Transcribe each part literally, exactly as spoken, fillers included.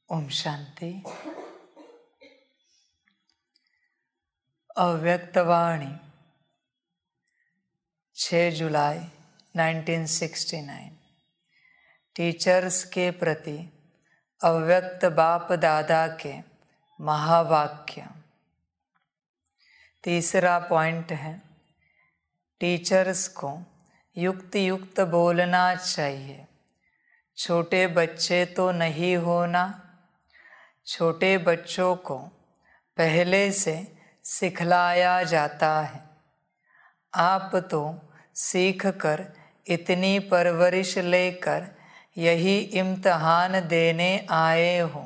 ओम शांति। अव्यक्तवाणी छह जुलाई उन्नीस सौ उनहत्तर। टीचर्स के प्रति अव्यक्त बाप दादा के महावाक्य। तीसरा पॉइंट है, टीचर्स को युक्त युक्त बोलना चाहिए। छोटे बच्चे तो नहीं होना। छोटे बच्चों को पहले से सिखलाया जाता है। आप तो सीख कर इतनी परवरिश लेकर यही इम्तहान देने आए हो।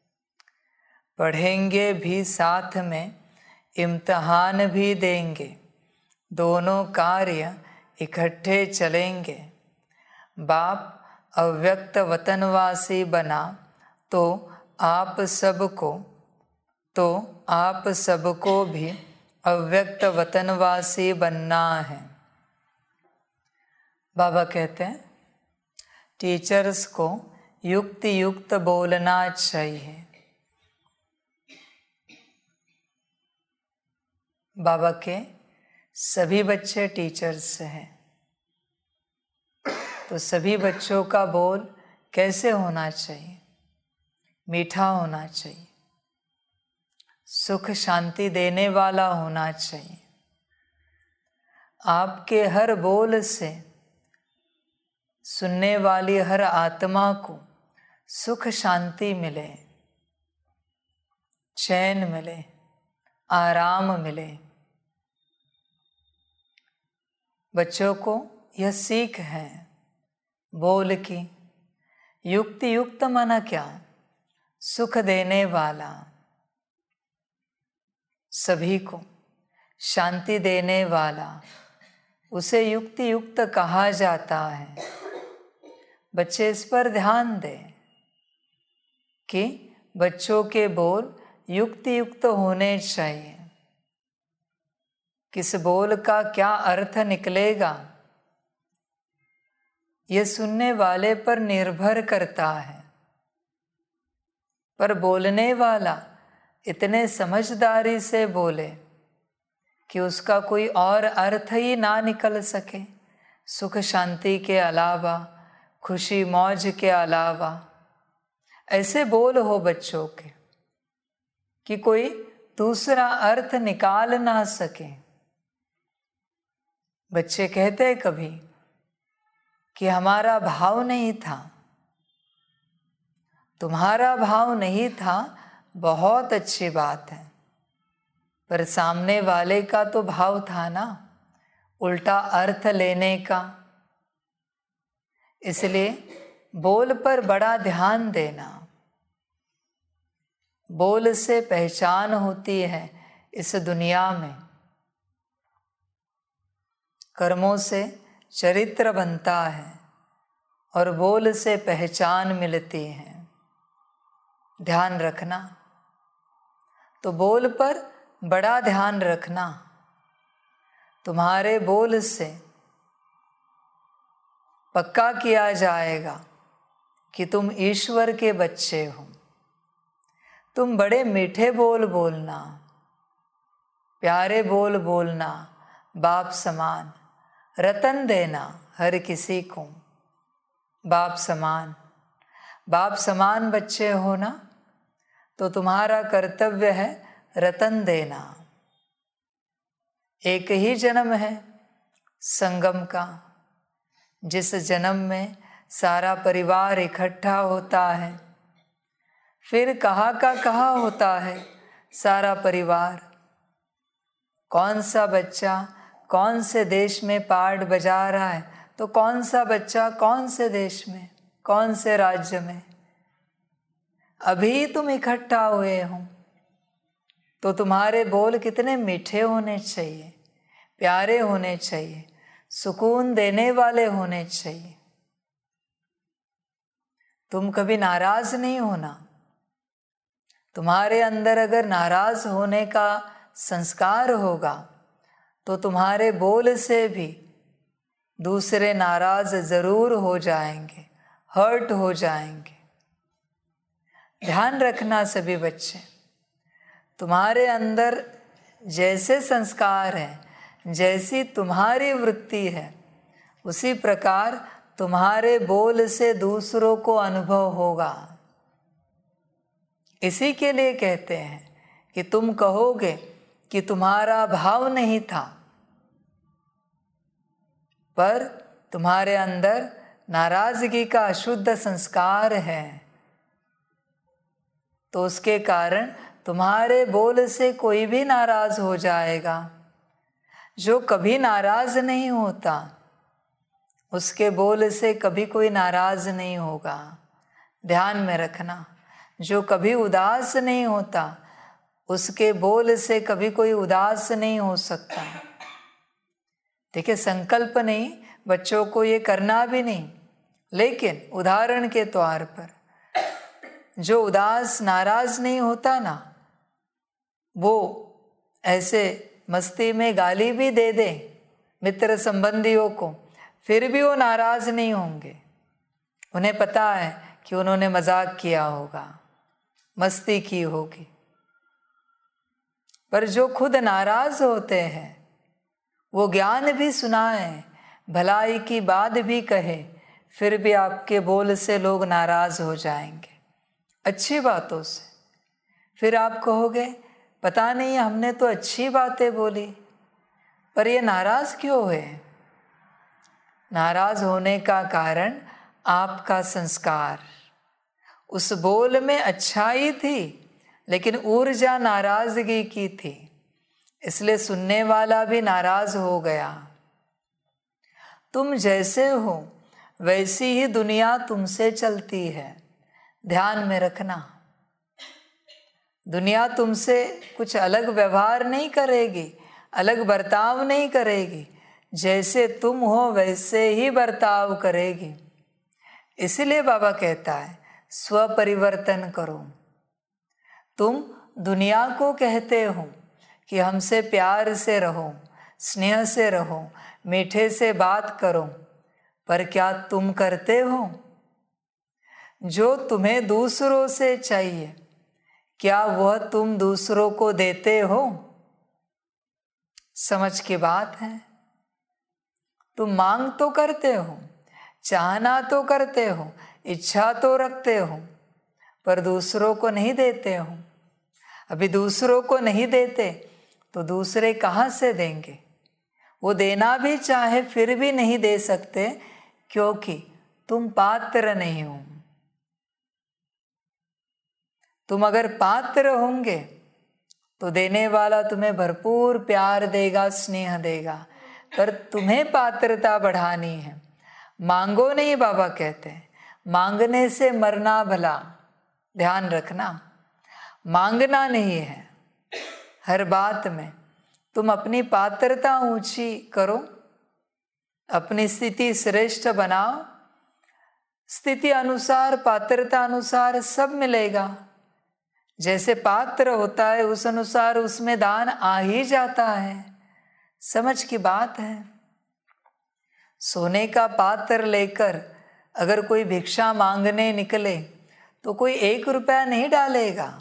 पढ़ेंगे भी साथ में, इम्तहान भी देंगे। दोनों कार्य इकट्ठे चलेंगे। बाप अव्यक्त वतनवासी बना तो आप सबको तो आप सबको भी अव्यक्त वतनवासी बनना है। बाबा कहते हैं टीचर्स को युक्त युक्त बोलना चाहिए। बाबा के सभी बच्चे टीचर्स हैं, तो सभी बच्चों का बोल कैसे होना चाहिए? मीठा होना चाहिए, सुख शांति देने वाला होना चाहिए। आपके हर बोल से सुनने वाली हर आत्मा को सुख शांति मिले, चैन मिले, आराम मिले। बच्चों को यह सीख है बोल की। युक्त युक्त माना क्या? सुख देने वाला, सभी को शांति देने वाला, उसे युक्त युक्त कहा जाता है। बच्चे इस पर ध्यान दें कि बच्चों के बोल युक्त युक्त होने चाहिए। किस बोल का क्या अर्थ निकलेगा, यह सुनने वाले पर निर्भर करता है। पर बोलने वाला इतने समझदारी से बोले कि उसका कोई और अर्थ ही ना निकल सके, सुख शांति के अलावा, खुशी मौज के अलावा। ऐसे बोल हो बच्चों के कि कोई दूसरा अर्थ निकाल ना सके। बच्चे कहते कभी कि हमारा भाव नहीं था। तुम्हारा भाव नहीं था, बहुत अच्छी बात है, पर सामने वाले का तो भाव था ना, उल्टा अर्थ लेने का। इसलिए बोल पर बड़ा ध्यान देना। बोल से पहचान होती है इस दुनिया में। कर्मों से चरित्र बनता है और बोल से पहचान मिलती है। ध्यान रखना, तो बोल पर बड़ा ध्यान रखना। तुम्हारे बोल से पक्का किया जाएगा कि तुम ईश्वर के बच्चे हो। तुम बड़े मीठे बोल बोलना, प्यारे बोल बोलना, बाप समान रतन देना हर किसी को। बाप समान बाप समान बच्चे होना, तो तुम्हारा कर्तव्य है रतन देना। एक ही जन्म है संगम का, जिस जन्म में सारा परिवार इकट्ठा होता है। फिर कहाँ का कहाँ होता है सारा परिवार। कौन सा बच्चा कौन से देश में पाठ बजा रहा है, तो कौन सा बच्चा कौन से देश में, कौन से राज्य में। अभी तुम इकट्ठा हुए हो, तो तुम्हारे बोल कितने मीठे होने चाहिए, प्यारे होने चाहिए, सुकून देने वाले होने चाहिए। तुम कभी नाराज नहीं होना। तुम्हारे अंदर अगर नाराज होने का संस्कार होगा, तो तुम्हारे बोल से भी दूसरे नाराज जरूर हो जाएंगे, हर्ट हो जाएंगे। ध्यान रखना सभी बच्चे, तुम्हारे अंदर जैसे संस्कार है, जैसी तुम्हारी वृत्ति है, उसी प्रकार तुम्हारे बोल से दूसरों को अनुभव होगा। इसी के लिए कहते हैं कि तुम कहोगे कि तुम्हारा भाव नहीं था, पर तुम्हारे अंदर नाराजगी का अशुद्ध संस्कार है, तो उसके कारण तुम्हारे बोल से कोई भी नाराज हो जाएगा। जो कभी नाराज नहीं होता, उसके बोल से कभी कोई नाराज नहीं होगा। ध्यान में रखना, जो कभी उदास नहीं होता, उसके बोल से कभी कोई उदास नहीं हो सकता। देखिए, संकल्प नहीं, बच्चों को ये करना भी नहीं, लेकिन उदाहरण के तौर पर जो उदास नाराज नहीं होता ना, वो ऐसे मस्ती में गाली भी दे दे मित्र संबंधियों को, फिर भी वो नाराज नहीं होंगे। उन्हें पता है कि उन्होंने मजाक किया होगा, मस्ती की होगी। पर जो खुद नाराज होते हैं, वो ज्ञान भी सुनाए, भलाई की बात भी कहे, फिर भी आपके बोल से लोग नाराज हो जाएंगे अच्छी बातों से। फिर आप कहोगे, पता नहीं हमने तो अच्छी बातें बोली, पर ये नाराज क्यों हुए? नाराज होने का कारण आपका संस्कार। उस बोल में अच्छाई थी, लेकिन ऊर्जा नाराजगी की थी, इसलिए सुनने वाला भी नाराज हो गया। तुम जैसे हो वैसी ही दुनिया तुमसे चलती है, ध्यान में रखना। दुनिया तुमसे कुछ अलग व्यवहार नहीं करेगी, अलग बर्ताव नहीं करेगी। जैसे तुम हो वैसे ही बर्ताव करेगी। इसलिए बाबा कहता है, स्व परिवर्तन करो। तुम दुनिया को कहते हो कि हमसे प्यार से रहो, स्नेह से रहो, मीठे से बात करो, पर क्या तुम करते हो? जो तुम्हें दूसरों से चाहिए, क्या वह तुम दूसरों को देते हो? समझ की बात है। तुम मांग तो करते हो, चाहना तो करते हो, इच्छा तो रखते हो, पर दूसरों को नहीं देते हो। अभी दूसरों को नहीं देते तो दूसरे कहाँ से देंगे? वो देना भी चाहे फिर भी नहीं दे सकते, क्योंकि तुम पात्र नहीं हो। तुम अगर पात्र होंगे तो देने वाला तुम्हें भरपूर प्यार देगा, स्नेह देगा, पर तुम्हें पात्रता बढ़ानी है। मांगो नहीं, बाबा कहते हैं, मांगने से मरना भला। ध्यान रखना, मांगना नहीं है। हर बात में तुम अपनी पात्रता ऊंची करो, अपनी स्थिति श्रेष्ठ बनाओ। स्थिति अनुसार, पात्रता अनुसार सब मिलेगा। जैसे पात्र होता है उस अनुसार उसमें दान आ ही जाता है। समझ की बात है। सोने का पात्र लेकर अगर कोई भिक्षा मांगने निकले तो कोई एक रुपया नहीं डालेगा,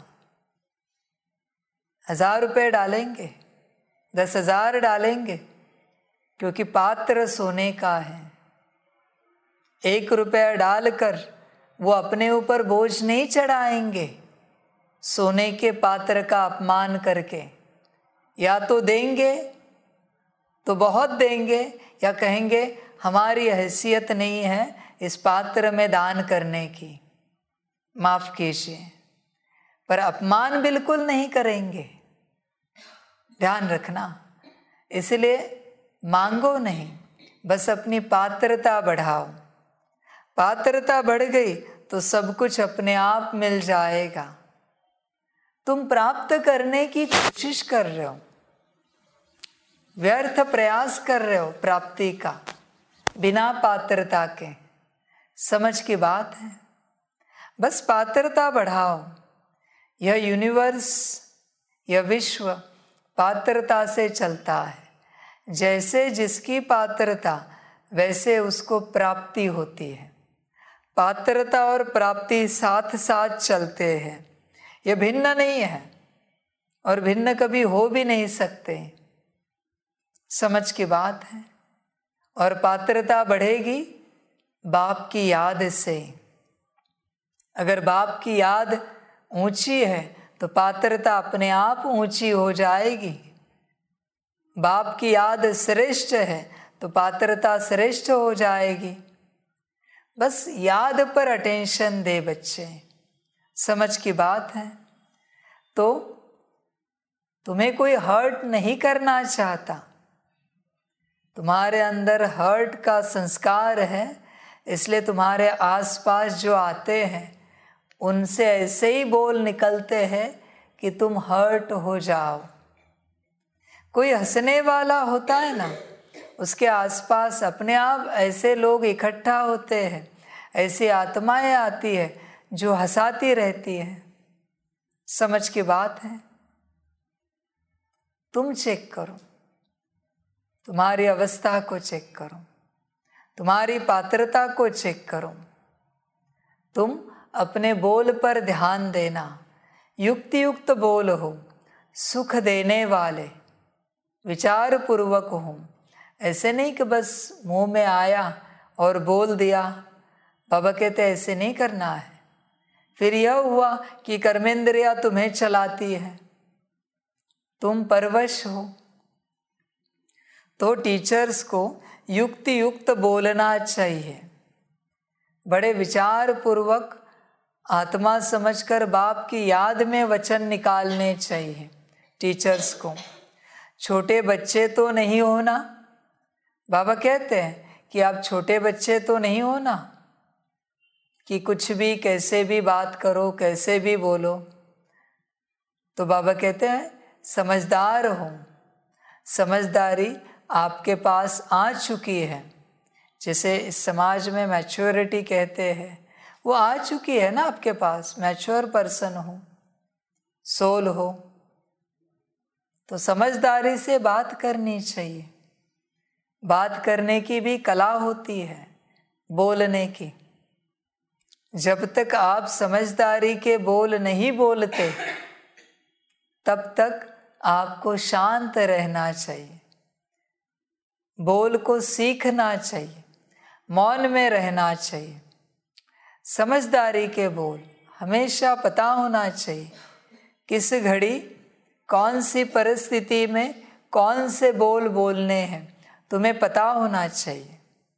हजार रुपये डालेंगे, दस हजार डालेंगे, क्योंकि पात्र सोने का है। एक रुपया डालकर वो अपने ऊपर बोझ नहीं चढ़ाएंगे सोने के पात्र का अपमान करके। या तो देंगे तो बहुत देंगे, या कहेंगे हमारी हैसियत नहीं है इस पात्र में दान करने की, माफ कीजिए, पर अपमान बिल्कुल नहीं करेंगे। ध्यान रखना। इसलिए मांगो नहीं, बस अपनी पात्रता बढ़ाओ। पात्रता बढ़ गई तो सब कुछ अपने आप मिल जाएगा। तुम प्राप्त करने की कोशिश कर रहे हो, व्यर्थ प्रयास कर रहे हो प्राप्ति का, बिना पात्रता के। समझ की बात है। बस पात्रता बढ़ाओ। यह यूनिवर्स, यह विश्व पात्रता से चलता है। जैसे जिसकी पात्रता, वैसे उसको प्राप्ति होती है। पात्रता और प्राप्ति साथ साथ चलते हैं, ये भिन्न नहीं है और भिन्न कभी हो भी नहीं सकते। समझ की बात है। और पात्रता बढ़ेगी बाप की याद से। अगर बाप की याद ऊंची है तो पात्रता अपने आप ऊंची हो जाएगी। बाप की याद श्रेष्ठ है तो पात्रता श्रेष्ठ हो जाएगी। बस याद पर अटेंशन दे बच्चे, समझ की बात है। तो तुम्हें कोई हर्ट नहीं करना चाहता, तुम्हारे अंदर हर्ट का संस्कार है, इसलिए तुम्हारे आसपास जो आते हैं उनसे ऐसे ही बोल निकलते हैं कि तुम हर्ट हो जाओ। कोई हंसने वाला होता है ना, उसके आसपास अपने आप ऐसे लोग इकट्ठा होते हैं, ऐसी आत्माएं आती है जो हंसाती रहती है। समझ की बात है। तुम चेक करो, तुम्हारी अवस्था को चेक करो, तुम्हारी पात्रता को चेक करो। तुम अपने बोल पर ध्यान देना, युक्ति युक्त बोल हो, सुख देने वाले, विचार पूर्वक हो। ऐसे नहीं कि बस मुंह में आया और बोल दिया। बाबा कहते ऐसे नहीं करना है। फिर यह हुआ कि कर्मेंद्रिया तुम्हें चलाती है, तुम परवश हो। तो टीचर्स को युक्ति युक्त बोलना चाहिए, बड़े विचार पूर्वक आत्मा समझकर बाप की याद में वचन निकालने चाहिए टीचर्स को। छोटे बच्चे तो नहीं होना। बाबा कहते हैं कि आप छोटे बच्चे तो नहीं हो ना, कि कुछ भी कैसे भी बात करो, कैसे भी बोलो। तो बाबा कहते हैं समझदार हो। समझदारी आपके पास आ चुकी है, जिसे इस समाज में मैच्योरिटी कहते हैं, वो आ चुकी है ना आपके पास। मैच्योर पर्सन हो, सोल हो, तो समझदारी से बात करनी चाहिए। बात करने की भी कला होती है, बोलने की। जब तक आप समझदारी के बोल नहीं बोलते तब तक आपको शांत रहना चाहिए, बोल को सीखना चाहिए, मौन में रहना चाहिए। समझदारी के बोल हमेशा पता होना चाहिए, किस घड़ी कौन सी परिस्थिति में कौन से बोल बोलने हैं, तुम्हें पता होना चाहिए।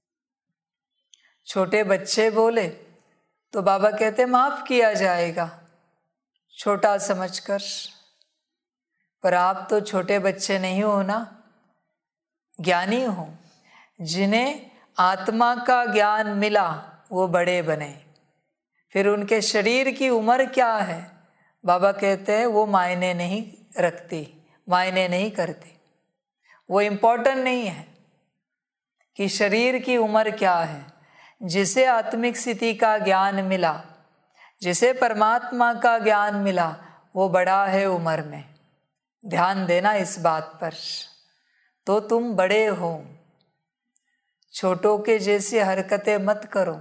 छोटे बच्चे बोले तो बाबा कहते माफ किया जाएगा, छोटा समझकर। पर आप तो छोटे बच्चे नहीं हो ना, ज्ञानी हो। जिन्हें आत्मा का ज्ञान मिला वो बड़े बने। फिर उनके शरीर की उम्र क्या है, बाबा कहते हैं वो मायने नहीं रखती, मायने नहीं करती। वो इम्पोर्टेंट नहीं है कि शरीर की उम्र क्या है। जिसे आत्मिक स्थिति का ज्ञान मिला, जिसे परमात्मा का ज्ञान मिला, वो बड़ा है उम्र में। ध्यान देना इस बात पर। तो तुम बड़े हो, छोटों के जैसी हरकतें मत करो।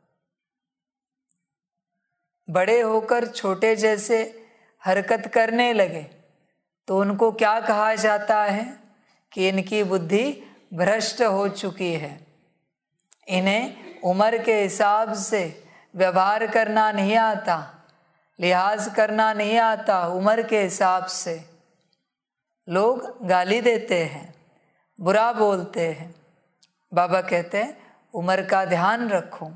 बड़े होकर छोटे जैसे हरकत करने लगे तो उनको क्या कहा जाता है कि इनकी बुद्धि भ्रष्ट हो चुकी है। इन्हें उम्र के हिसाब से व्यवहार करना नहीं आता, लिहाज करना नहीं आता। उम्र के हिसाब से लोग गाली देते हैं, बुरा बोलते हैं। बाबा कहते हैं उम्र का ध्यान रखो।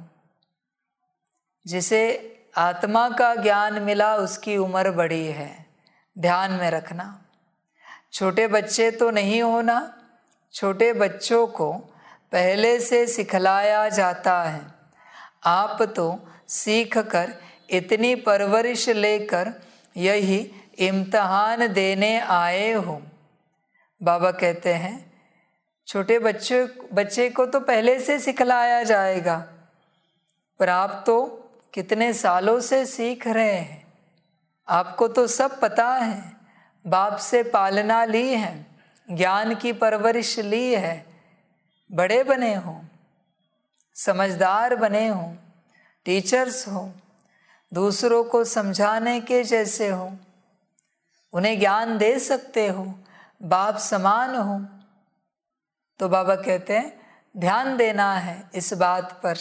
जिसे आत्मा का ज्ञान मिला उसकी उम्र बड़ी है, ध्यान में रखना। छोटे बच्चे तो नहीं होना। छोटे बच्चों को पहले से सिखलाया जाता है। आप तो सीख कर इतनी परवरिश लेकर यही इम्तिहान देने आए हो। बाबा कहते हैं छोटे बच्चे बच्चे को तो पहले से सिखलाया जाएगा, पर आप तो कितने सालों से सीख रहे हैं। आपको तो सब पता है, बाप से पालना ली है, ज्ञान की परवरिश ली है, बड़े बने हो, समझदार बने हो। टीचर्स हो, दूसरों को समझाने के जैसे हो, उन्हें ज्ञान दे सकते हो, बाप समान हो, तो बाबा कहते हैं ध्यान देना है इस बात पर।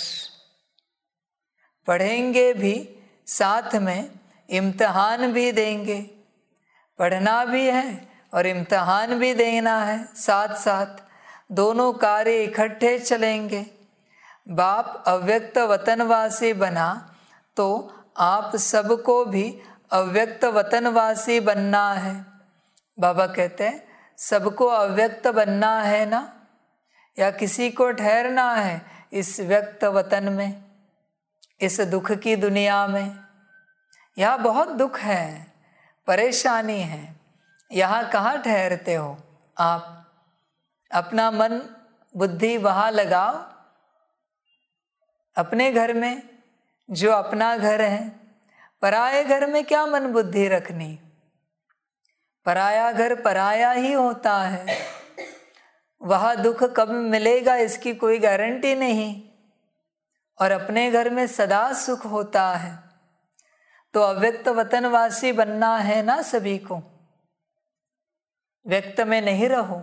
पढ़ेंगे भी, साथ में इम्तिहान भी देंगे। पढ़ना भी है और इम्तिहान भी देना है, साथ साथ दोनों कार्य इकट्ठे चलेंगे। बाप अव्यक्त वतनवासी बना तो आप सबको भी अव्यक्त वतनवासी बनना है। बाबा कहते हैं सबको अव्यक्त बनना है ना, या किसी को ठहरना है इस व्यक्त वतन में, इस दुख की दुनिया में। यहाँ बहुत दुख है, परेशानी है, यहाँ कहाँ ठहरते हो आप? अपना मन बुद्धि वहाँ लगाओ, अपने घर में, जो अपना घर है। पराये घर में क्या मन बुद्धि रखनी? पराया घर पराया ही होता है, वहाँ दुख कब मिलेगा इसकी कोई गारंटी नहीं, और अपने घर में सदा सुख होता है। तो अव्यक्त वतनवासी बनना है ना सभी को, व्यक्त में नहीं रहो।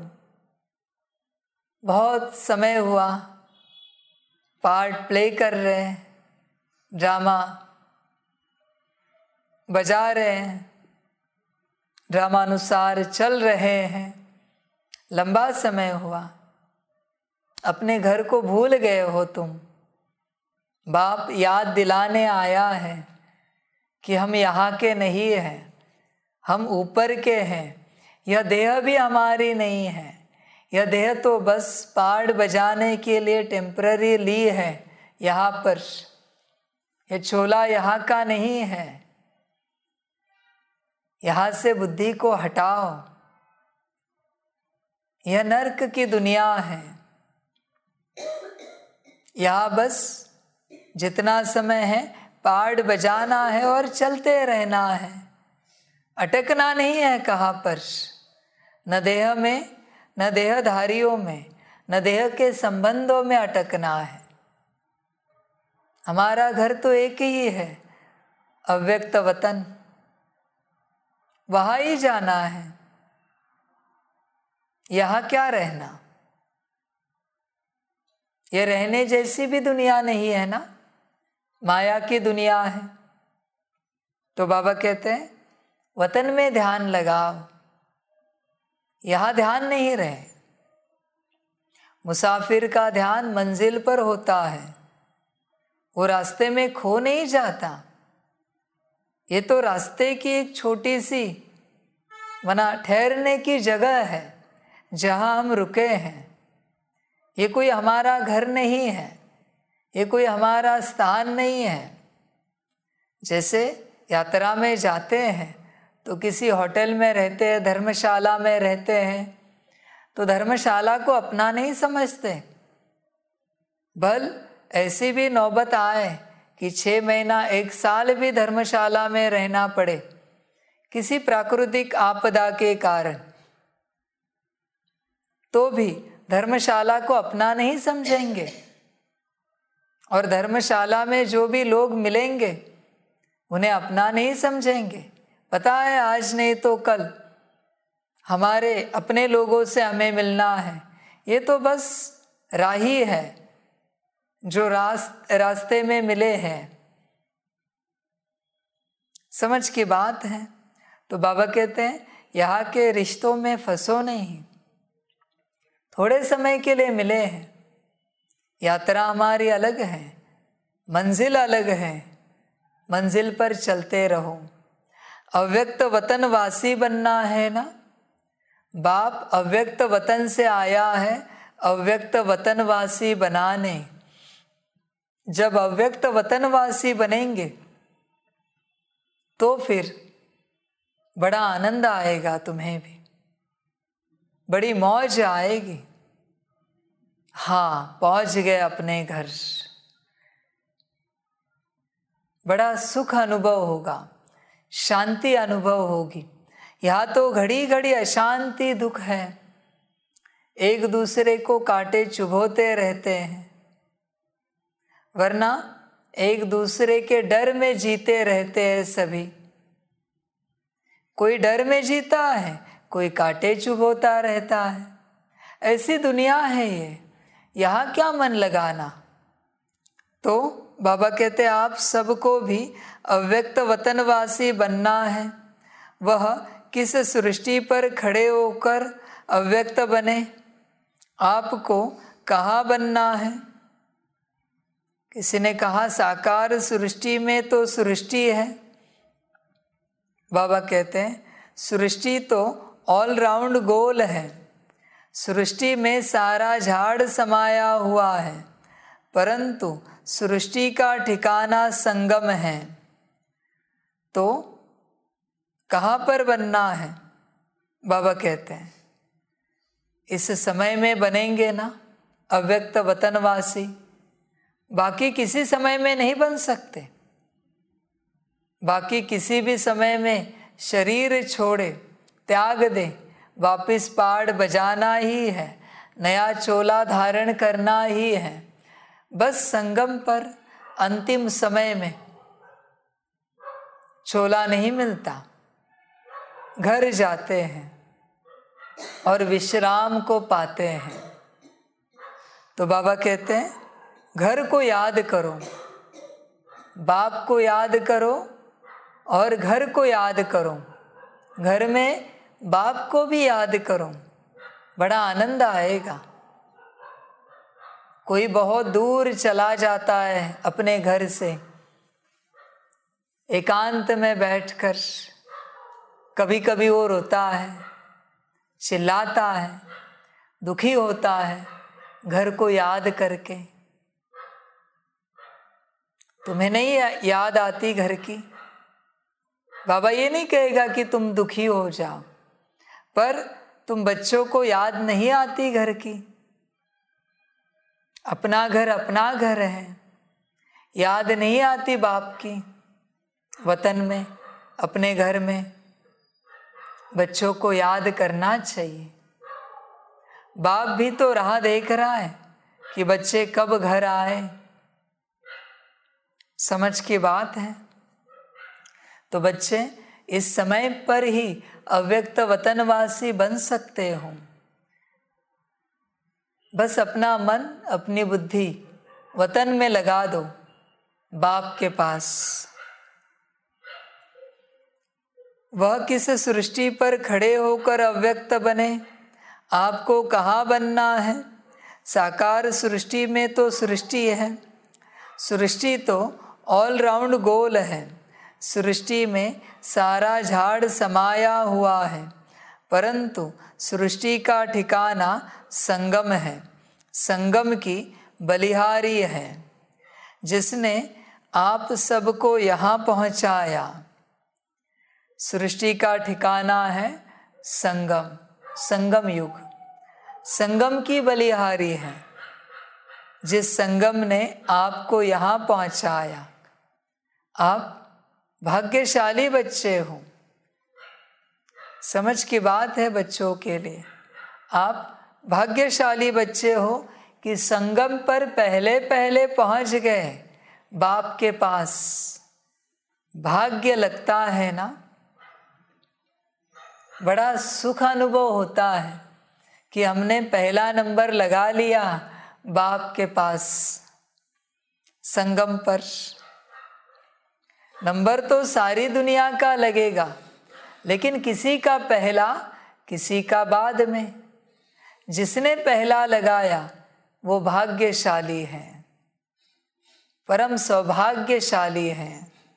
बहुत समय हुआ पार्ट प्ले कर रहे हैं, ड्रामा बजा रहे हैं, ड्रामानुसार चल रहे हैं, लंबा समय हुआ, अपने घर को भूल गए हो तुम। बाप याद दिलाने आया है कि हम यहाँ के नहीं हैं, हम ऊपर के हैं। यह देह भी हमारी नहीं है, यह देह तो बस पार्ट बजाने के लिए टेम्पररी ली है यहाँ पर। यह चोला यहाँ का नहीं है, यहाँ से बुद्धि को हटाओ। यह नर्क की दुनिया है, यहाँ बस जितना समय है पार्ट बजाना है और चलते रहना है, अटकना नहीं है कहाँ पर, न देह में, न देहधारियों में, न देह के संबंधों में अटकना है। हमारा घर तो एक ही है, अव्यक्त वतन, वहाँ ही जाना है। यहाँ क्या रहना? ये रहने जैसी भी दुनिया नहीं है ना, माया की दुनिया है। तो बाबा कहते हैं वतन में ध्यान लगाओ, यहाँ ध्यान नहीं रहे। मुसाफिर का ध्यान मंजिल पर होता है, वो रास्ते में खो नहीं जाता। ये तो रास्ते की एक छोटी सी मना ठहरने की जगह है जहाँ हम रुके हैं। ये कोई हमारा घर नहीं है, ये कोई हमारा स्थान नहीं है। जैसे यात्रा में जाते हैं तो किसी होटल में रहते हैं, धर्मशाला में रहते हैं, तो धर्मशाला को अपना नहीं समझते। भल ऐसी भी नौबत आए कि छः महीना एक साल भी धर्मशाला में रहना पड़े किसी प्राकृतिक आपदा के कारण, तो भी धर्मशाला को अपना नहीं समझेंगे। और धर्मशाला में जो भी लोग मिलेंगे उन्हें अपना नहीं समझेंगे। पता है आज नहीं तो कल हमारे अपने लोगों से हमें मिलना है। ये तो बस राही है जो रास, रास्ते में मिले हैं। समझ की बात है। तो बाबा कहते हैं यहाँ के रिश्तों में फंसो नहीं, थोड़े समय के लिए मिले हैं। यात्रा हमारी अलग है, मंजिल अलग है, मंजिल पर चलते रहो। अव्यक्त वतन वासी बनना है ना, बाप अव्यक्त वतन से आया है अव्यक्त वतनवासी बनाने। जब अव्यक्त वतनवासी बनेंगे तो फिर बड़ा आनंद आएगा, तुम्हें भी बड़ी मौज आएगी। हाँ, पहुंच गए अपने घर, बड़ा सुख अनुभव होगा, शांति अनुभव होगी। यहाँ तो घड़ी घड़ी अशांति दुख है, एक दूसरे को काटे चुभोते रहते हैं। वरना एक दूसरे के डर में जीते रहते हैं सभी। कोई डर में जीता है, कोई कांटे चुभोता रहता है। ऐसी दुनिया है ये, यहाँ क्या मन लगाना। तो बाबा कहते हैं आप सबको भी अव्यक्त वतनवासी बनना है। वह किस सृष्टि पर खड़े होकर अव्यक्त बने, आपको कहाँ बनना है। किसी ने कहा साकार सृष्टि में तो सृष्टि है। बाबा कहते हैं सृष्टि तो ऑल राउंड गोल है। सृष्टि में सारा झाड़ समाया हुआ है, परंतु सृष्टि का ठिकाना संगम है। तो कहाँ पर बनना है। बाबा कहते हैं इस समय में बनेंगे ना अव्यक्त वतनवासी, बाकी किसी समय में नहीं बन सकते। बाकी किसी भी समय में शरीर छोड़े, त्याग दे, वापिस पाड़ बजाना ही है, नया चोला धारण करना ही है। बस संगम पर अंतिम समय में चोला नहीं मिलता, घर जाते हैं और विश्राम को पाते हैं। तो बाबा कहते हैं घर को याद करो, बाप को याद करो और घर को याद करो। घर में बाप को भी याद करो, बड़ा आनंद आएगा। कोई बहुत दूर चला जाता है अपने घर से, एकांत में बैठकर कभी कभी वो रोता है, चिल्लाता है, दुखी होता है घर को याद करके। तुम्हें नहीं याद आती घर की। बाबा ये नहीं कहेगा कि तुम दुखी हो जाओ, पर तुम बच्चों को याद नहीं आती घर की। अपना घर अपना घर है, याद नहीं आती बाप की वतन में, अपने घर में। बच्चों को याद करना चाहिए। बाप भी तो राह देख रहा है कि बच्चे कब घर आए। समझ की बात है। तो बच्चे इस समय पर ही अव्यक्त वतनवासी बन सकते हो। बस अपना मन, अपनी बुद्धि वतन में लगा दो, बाप के पास। वह किस सृष्टि पर खड़े होकर अव्यक्त बने, आपको कहाँ बनना है। साकार सृष्टि में तो सृष्टि है। सृष्टि तो ऑल राउंड गोल है। सृष्टि में सारा झाड़ समाया हुआ है, परंतु सृष्टि का ठिकाना संगम है। संगम की बलिहारी है, जिसने आप सबको यहाँ पहुँचाया। सृष्टि का ठिकाना है संगम, संगम युग। संगम की बलिहारी है, जिस संगम ने आपको यहाँ पहुँचाया। आप भाग्यशाली बच्चे हो। समझ की बात है बच्चों के लिए। आप भाग्यशाली बच्चे हो कि संगम पर पहले पहले पहुँच गए बाप के पास। भाग्य लगता है ना, बड़ा सुख अनुभव होता है कि हमने पहला नंबर लगा लिया बाप के पास। संगम पर नंबर तो सारी दुनिया का लगेगा, लेकिन किसी का पहला, किसी का बाद में। जिसने पहला लगाया वो भाग्यशाली है, परम सौभाग्यशाली है।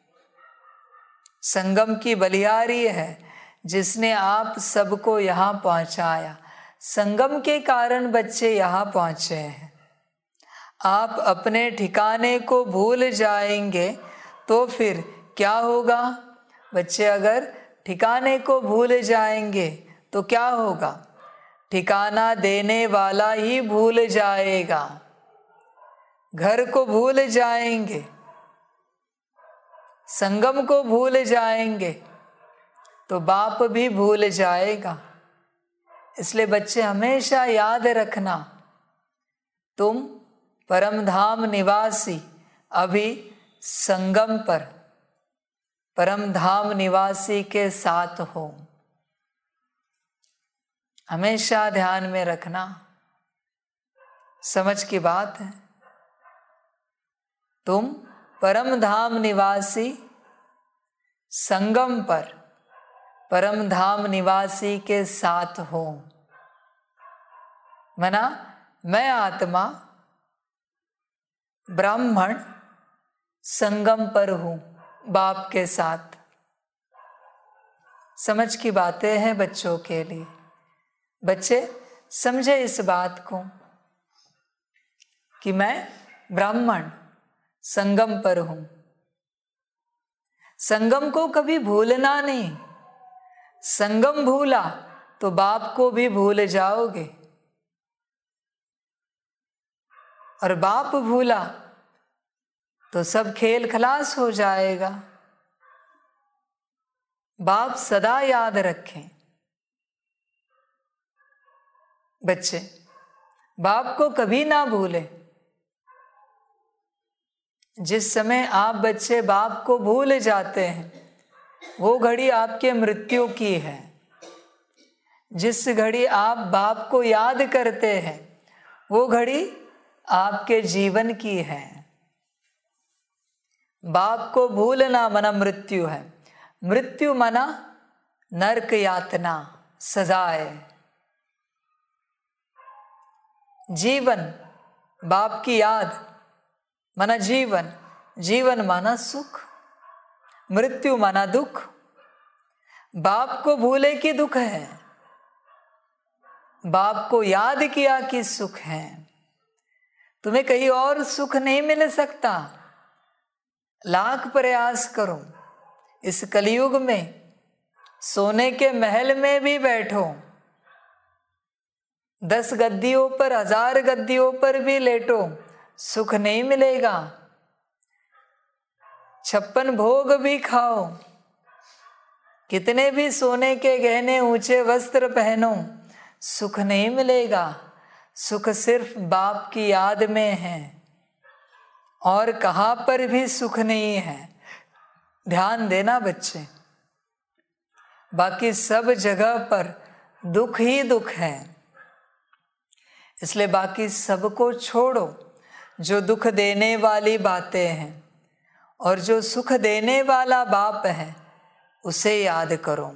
संगम की बलिहारी है, जिसने आप सबको यहाँ पहुँचाया। संगम के कारण बच्चे यहाँ पहुँचे हैं। आप अपने ठिकाने को भूल जाएंगे तो फिर क्या होगा। बच्चे अगर ठिकाने को भूल जाएंगे तो क्या होगा। ठिकाना देने वाला ही भूल जाएगा। घर को भूल जाएंगे, संगम को भूल जाएंगे तो बाप भी भूल जाएगा। इसलिए बच्चे हमेशा याद रखना, तुम परमधाम निवासी अभी संगम पर परम धाम निवासी के साथ हो। हमेशा ध्यान में रखना, समझ की बात है। तुम परम धाम निवासी संगम पर परम धाम निवासी के साथ हो। मना मैं आत्मा ब्राह्मण संगम पर हूं बाप के साथ। समझ की बातें हैं बच्चों के लिए। बच्चे समझे इस बात को कि मैं ब्राह्मण संगम पर हूं। संगम को कभी भूलना नहीं। संगम भूला तो बाप को भी भूल जाओगे, और बाप भूला तो सब खेल खलास हो जाएगा। बाप सदा याद रखें बच्चे, बाप को कभी ना भूलें। जिस समय आप बच्चे बाप को भूल जाते हैं, वो घड़ी आपके मृत्यु की है। जिस घड़ी आप बाप को याद करते हैं, वो घड़ी आपके जीवन की है। बाप को भूलना मना मृत्यु है। मृत्यु मना नरक यातना, सजाए। जीवन बाप की याद माना जीवन, जीवन माना सुख, मृत्यु माना दुख। बाप को भूले कि दुख है, बाप को याद किया कि सुख है। तुम्हें कहीं और सुख नहीं मिल सकता। लाख प्रयास करो, इस कलयुग में सोने के महल में भी बैठो, दस गद्दियों पर, हजार गद्दियों पर भी लेटो, सुख नहीं मिलेगा। छप्पन भोग भी खाओ, कितने भी सोने के गहने ऊंचे वस्त्र पहनो, सुख नहीं मिलेगा। सुख सिर्फ बाप की याद में है, और कहाँ पर भी सुख नहीं है। ध्यान देना बच्चे, बाकी सब जगह पर दुख ही दुख है। इसलिए बाकी सबको छोड़ो जो दुख देने वाली बातें हैं, और जो सुख देने वाला बाप है उसे याद करो।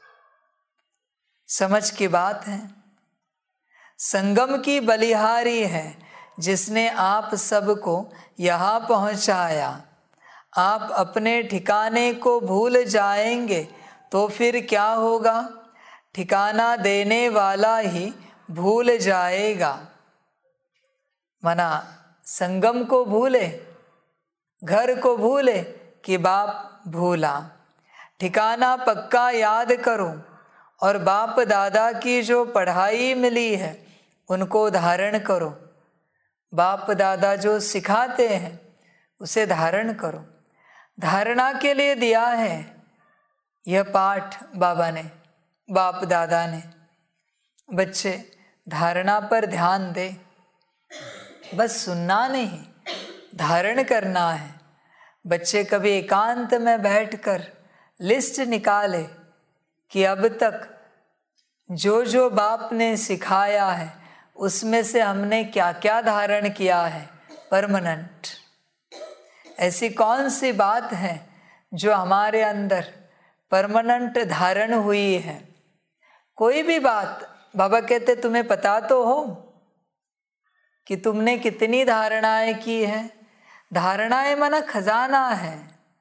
समझ की बात है। संगम की बलिहारी है जिसने आप सबको यहाँ पहुँचाया। आप अपने ठिकाने को भूल जाएंगे तो फिर क्या होगा? ठिकाना देने वाला ही भूल जाएगा। मना संगम को भूले, घर को भूले कि बाप भूला। ठिकाना पक्का याद करो, और बाप दादा की जो पढ़ाई मिली है उनको धारण करो। बाप दादा जो सिखाते हैं उसे धारण करो। धारणा के लिए दिया है यह पाठ बाबा ने, बाप दादा ने। बच्चे धारणा पर ध्यान दे, बस सुनना नहीं, धारण करना है। बच्चे कभी एकांत में बैठकर लिस्ट निकाले कि अब तक जो जो बाप ने सिखाया है उसमें से हमने क्या क्या धारण किया है परमानेंट। ऐसी कौन सी बात है जो हमारे अंदर परमानेंट धारण हुई है? कोई भी बात बाबा कहते तुम्हें पता तो हो कि तुमने कितनी धारणाएं की है। धारणाएं माना खजाना है।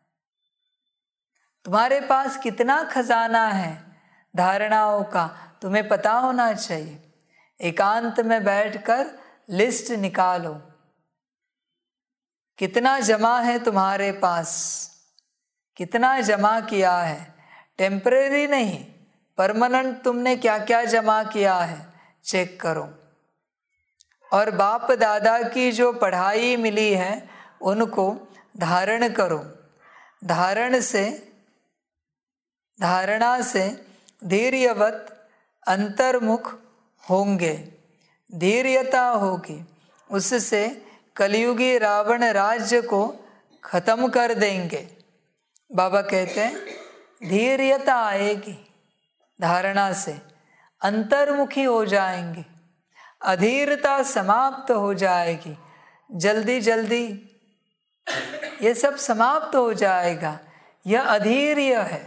तुम्हारे पास कितना खजाना है धारणाओं का, तुम्हें पता होना चाहिए। एकांत में बैठकर लिस्ट निकालो, कितना जमा है तुम्हारे पास, कितना जमा किया है। टेम्परेरी नहीं, परमानेंट तुमने क्या क्या जमा किया है चेक करो। और बाप दादा की जो पढ़ाई मिली है उनको धारण करो। धारण से, धारणा से धैर्यवत अंतर्मुख होंगे, धैर्यता होगी। उससे कलयुगी रावण राज्य को खत्म कर देंगे। बाबा कहते हैं धीर्यता आएगी, धारणा से अंतर्मुखी हो जाएंगे, अधीरता समाप्त हो जाएगी, जल्दी जल्दी ये सब समाप्त हो जाएगा। यह अधीर्य है,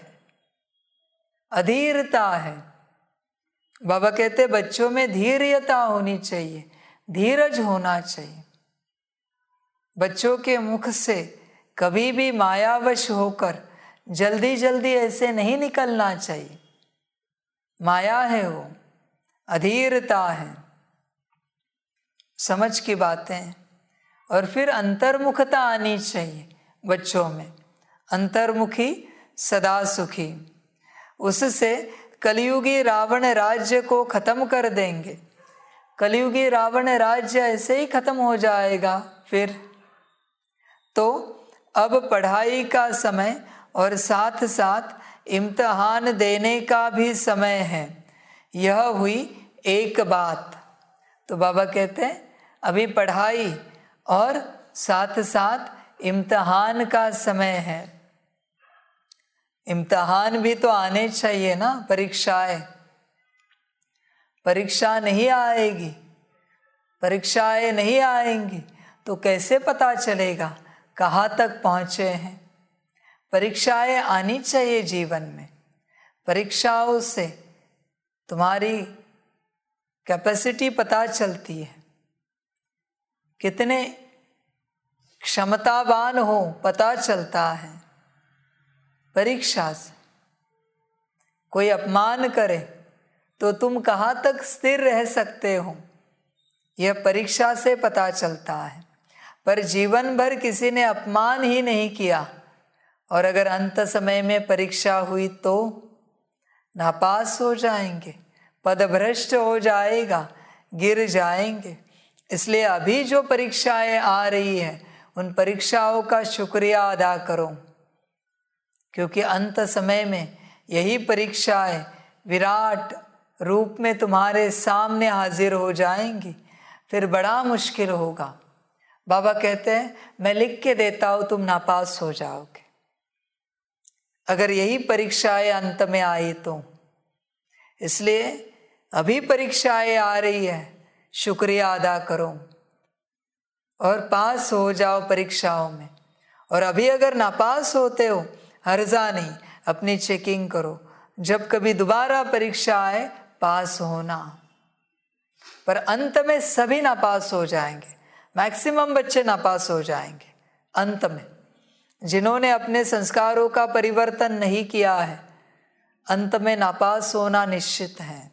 अधीरता है। बाबा कहते बच्चों में धीर्यता होनी चाहिए, धीरज होना चाहिए। बच्चों के मुख से कभी भी मायावश होकर जल्दी जल्दी ऐसे नहीं निकलना चाहिए। माया है वो, अधीरता है, समझ की बातें। और फिर अंतर्मुखता आनी चाहिए बच्चों में, अंतर्मुखी सदा सुखी। उससे कलयुगी रावण राज्य को खत्म कर देंगे। कलयुगी रावण राज्य ऐसे ही खत्म हो जाएगा। फिर तो अब पढ़ाई का समय और साथ साथ इम्तिहान देने का भी समय है। यह हुई एक बात। तो बाबा कहते हैं अभी पढ़ाई और साथ साथ इम्तिहान का समय है। इम्तिहान भी तो आने चाहिए ना, परीक्षाएं। परीक्षा नहीं आएगी, परीक्षाएं नहीं आएंगी तो कैसे पता चलेगा कहाँ तक पहुँचे हैं। परीक्षाएं आनी चाहिए जीवन में। परीक्षाओं से तुम्हारी कैपेसिटी पता चलती है, कितने क्षमतावान हो पता चलता है परीक्षा से। कोई अपमान करे तो तुम कहाँ तक स्थिर रह सकते हो, यह परीक्षा से पता चलता है। पर जीवन भर किसी ने अपमान ही नहीं किया और अगर अंत समय में परीक्षा हुई तो नापास हो जाएंगे, पदभ्रष्ट हो जाएगा, गिर जाएंगे। इसलिए अभी जो परीक्षाएं आ रही है उन परीक्षाओं का शुक्रिया अदा करो, क्योंकि अंत समय में यही परीक्षाएं विराट रूप में तुम्हारे सामने हाजिर हो जाएंगी। फिर बड़ा मुश्किल होगा। बाबा कहते हैं मैं लिख के देता हूँ, तुम नापास हो जाओगे अगर यही परीक्षाएं अंत में आई तो। इसलिए अभी परीक्षाएं आ रही है, शुक्रिया अदा करो और पास हो जाओ परीक्षाओं में। और अभी अगर नापास होते हो हर्जा नहीं, अपनी चेकिंग करो, जब कभी दोबारा परीक्षा आए पास होना। पर अंत में सभी नापास हो जाएंगे, मैक्सिमम बच्चे नापास हो जाएंगे अंत में। जिन्होंने अपने संस्कारों का परिवर्तन नहीं किया है अंत में नापास होना निश्चित है।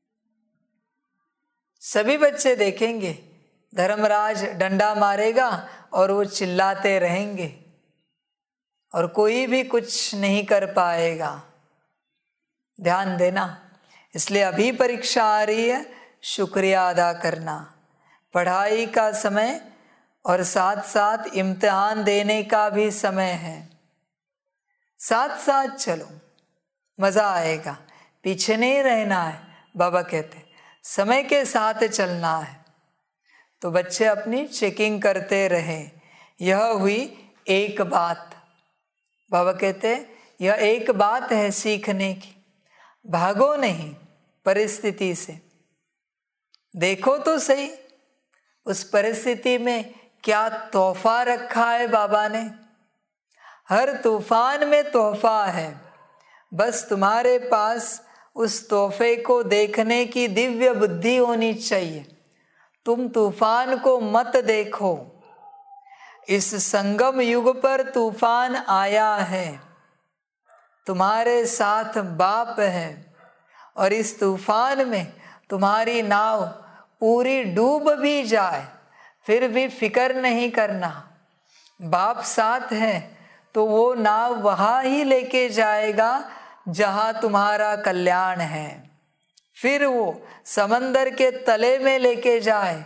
सभी बच्चे देखेंगे धर्मराज डंडा मारेगा और वो चिल्लाते रहेंगे और कोई भी कुछ नहीं कर पाएगा। ध्यान देना। इसलिए अभी परीक्षा आ रही है, शुक्रिया अदा करना। पढ़ाई का समय और साथ साथ इम्तिहान देने का भी समय है। साथ साथ चलो, मज़ा आएगा, पीछे नहीं रहना है। बाबा कहते समय के साथ चलना है। तो बच्चे अपनी चेकिंग करते रहे। यह हुई एक बात। बाबा कहते यह एक बात है सीखने की। भागो नहीं परिस्थिति से, देखो तो सही उस परिस्थिति में क्या तोहफा रखा है बाबा ने। हर तूफान में तोहफा है, बस तुम्हारे पास उस तोहफे को देखने की दिव्य बुद्धि होनी चाहिए। तुम तूफान को मत देखो। इस संगम युग पर तूफान आया है, तुम्हारे साथ बाप है और इस तूफान में तुम्हारी नाव पूरी डूब भी जाए फिर भी फिक्र नहीं करना। बाप साथ है तो वो नाव वहाँ ही लेके जाएगा जहाँ तुम्हारा कल्याण है। फिर वो समंदर के तले में लेके जाए,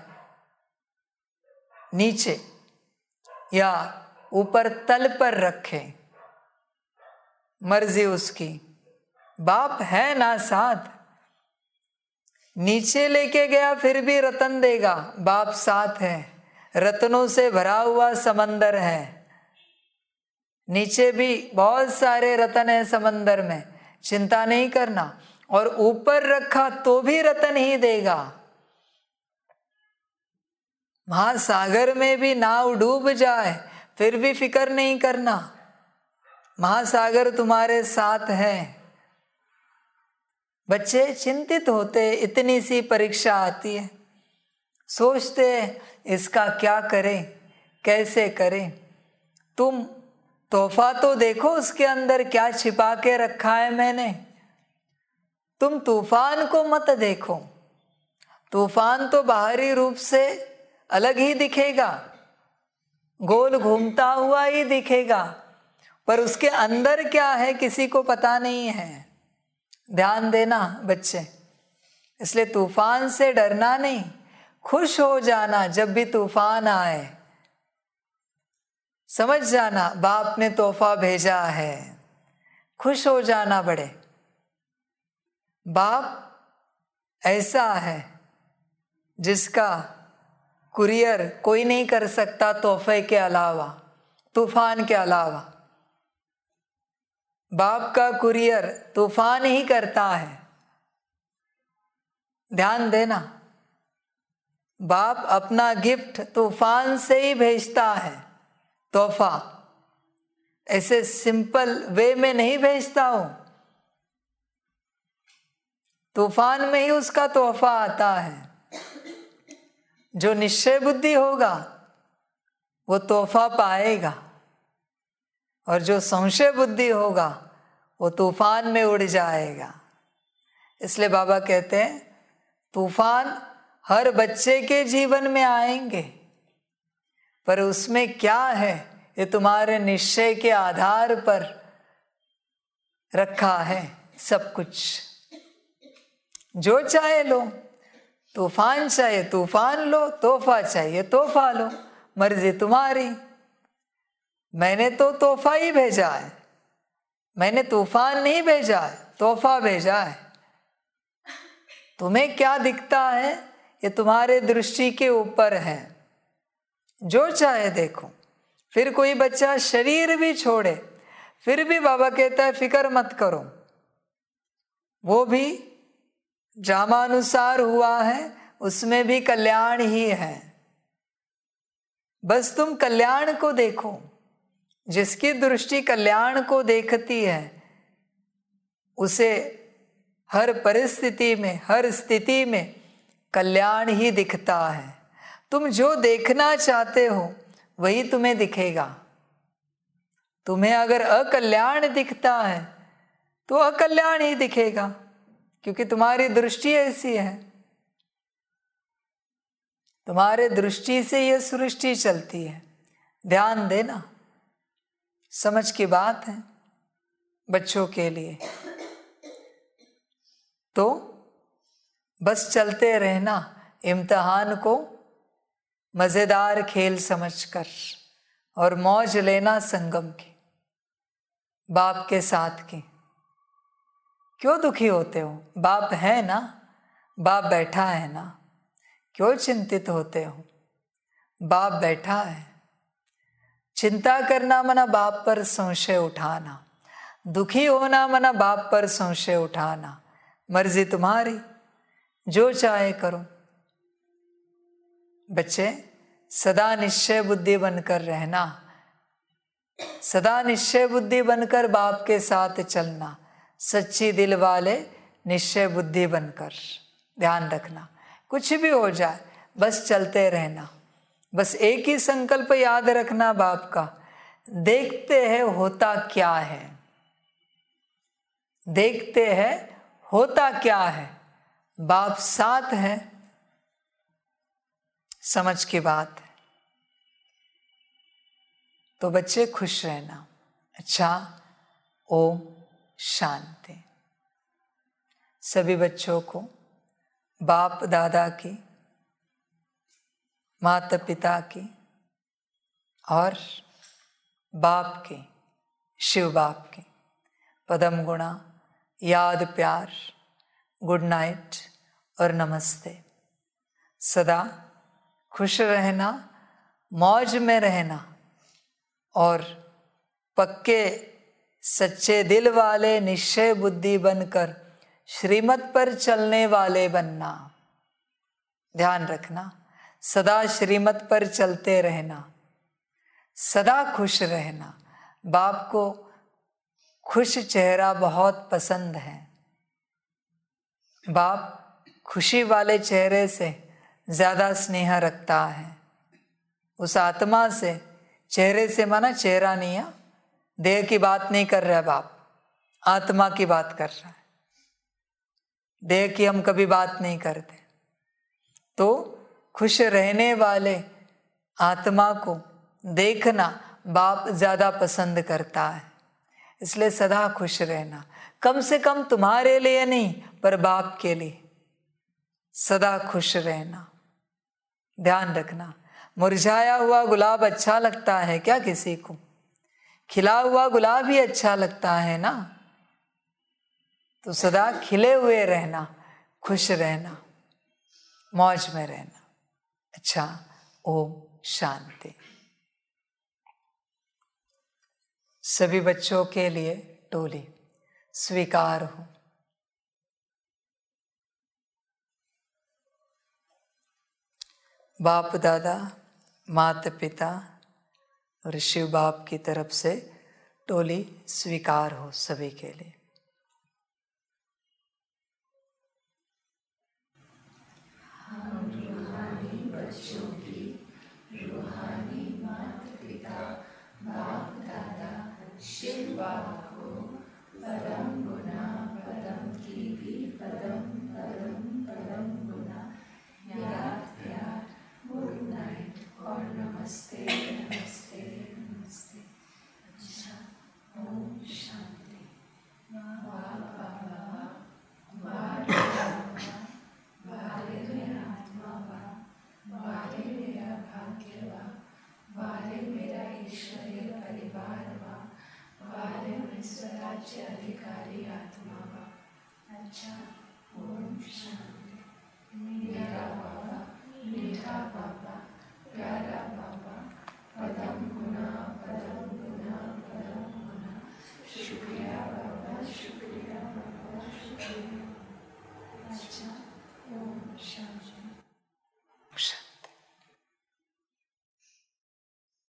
नीचे या ऊपर तल पर रखे, मर्जी उसकी। बाप है ना साथ। नीचे लेके गया फिर भी रतन देगा, बाप साथ है। रत्नों से भरा हुआ समंदर है, नीचे भी बहुत सारे रतन है समंदर में, चिंता नहीं करना। और ऊपर रखा तो भी रतन ही देगा। महासागर में भी नाव डूब जाए फिर भी फिक्र नहीं करना, महासागर तुम्हारे साथ है। बच्चे चिंतित होते, इतनी सी परीक्षा आती है, सोचते इसका क्या करें, कैसे करें। तुम तोहफा तो देखो उसके अंदर क्या छिपा के रखा है मैंने। तुम तूफान को मत देखो, तूफान तो बाहरी रूप से अलग ही दिखेगा, गोल घूमता हुआ ही दिखेगा, पर उसके अंदर क्या है किसी को पता नहीं है। ध्यान देना बच्चे, इसलिए तूफान से डरना नहीं, खुश हो जाना जब भी तूफान आए। समझ जाना बाप ने तोहफा भेजा है, खुश हो जाना बड़े। बाप ऐसा है जिसका कुरियर कोई नहीं कर सकता तोहफे के अलावा, तूफान के अलावा। बाप का कुरियर तूफान ही करता है। ध्यान देना, बाप अपना गिफ्ट तूफान से ही भेजता है, तोहफा ऐसे सिंपल वे में नहीं भेजता हूं, तूफान में ही उसका तोहफा आता है। जो निश्चय बुद्धि होगा वो तोहफा पाएगा, और जो संशय बुद्धि होगा वो तूफान में उड़ जाएगा। इसलिए बाबा कहते हैं तूफान हर बच्चे के जीवन में आएंगे, पर उसमें क्या है ये तुम्हारे निश्चय के आधार पर रखा है सब कुछ। जो चाहे लो, तूफान चाहिए तूफान लो, तोहफा चाहिए तोहफा लो, मर्जी तुम्हारी। मैंने तो तोहफा ही भेजा है, मैंने तूफान नहीं भेजा है, तोहफा भेजा है। तुम्हें क्या दिखता है ये तुम्हारे दृष्टि के ऊपर है, जो चाहे देखो। फिर कोई बच्चा शरीर भी छोड़े फिर भी बाबा कहता है फिक्र मत करो, वो भी ड्रामानुसार हुआ है, उसमें भी कल्याण ही है। बस तुम कल्याण को देखो, जिसकी दृष्टि कल्याण को देखती है उसे हर परिस्थिति में, हर स्थिति में कल्याण ही दिखता है। तुम जो देखना चाहते हो वही तुम्हें दिखेगा। तुम्हें अगर अकल्याण दिखता है तो अकल्याण ही दिखेगा, क्योंकि तुम्हारी दृष्टि ऐसी है। तुम्हारे दृष्टि से यह सृष्टि चलती है। ध्यान देना, समझ की बात है बच्चों के लिए। तो बस चलते रहना इम्तिहान को मजेदार खेल समझकर, और मौज लेना संगम की, बाप के साथ की। क्यों दुखी होते हो? बाप है ना, बाप बैठा है ना, क्यों चिंतित होते हो? बाप बैठा है। चिंता करना मना बाप पर संशय उठाना, दुखी होना मना बाप पर संशय उठाना। मर्जी तुम्हारी, जो चाहे करो। बच्चे सदा निश्चय बुद्धि बनकर रहना, सदा निश्चय बुद्धि बनकर बाप के साथ चलना, सच्ची दिल वाले निश्चय बुद्धि बनकर। ध्यान रखना, कुछ भी हो जाए बस चलते रहना। बस एक ही संकल्प याद रखना बाप का, देखते हैं होता क्या है, देखते हैं होता क्या है, बाप साथ है। समझ की बात है। तो बच्चे खुश रहना। अच्छा, ओम शांति। सभी बच्चों को बाप दादा की, माता पिता की और बाप की, शिव बाप की पदम गुणा, याद, प्यार, गुड नाइट और नमस्ते। सदा खुश रहना, मौज में रहना और पक्के सच्चे दिल वाले निश्चय बुद्धि बनकर श्रीमत पर चलने वाले बनना। ध्यान रखना, सदा श्रीमत पर चलते रहना, सदा खुश रहना। बाप को खुश चेहरा बहुत पसंद है। बाप खुशी वाले चेहरे से ज़्यादा स्नेह रखता है। उस आत्मा से, चेहरे से माना चेहरा नहीं है, देह की बात नहीं कर रहा बाप, आत्मा की बात कर रहा है। देह की हम कभी बात नहीं करते। तो खुश रहने वाले आत्मा को देखना बाप ज़्यादा पसंद करता है। इसलिए सदा खुश रहना, कम से कम तुम्हारे लिए नहीं पर बाप के लिए सदा खुश रहना। ध्यान रखना, मुरझाया हुआ गुलाब अच्छा लगता है क्या किसी को? खिला हुआ गुलाब ही अच्छा लगता है ना। तो सदा खिले हुए रहना, खुश रहना, मौज में रहना। अच्छा, ओम शांति। सभी बच्चों के लिए टोली स्वीकार हो। बाप दादा, माता पिता और शिव बाप की तरफ से टोली स्वीकार हो सभी के लिए। हम रूहानी बच्चों की रूहानी माता पिता बाप दादा शिव बाप को परम गुना पदम की भी पदम परम परम गुना याद प्यार, गुड नाइट और नमस्ते नमस्ते नमस्ते। अच्छा, ओम शांति। वाह वाह वाह, वाह वारे मेरा आत्मा वाह, वारे मेरा भाग्य वाह, वारे मेरा ईश्वरीय परिवार वाह, वारे में स्वराज्य अधिकारी आत्मा वाह। अच्छा, ओम शांति।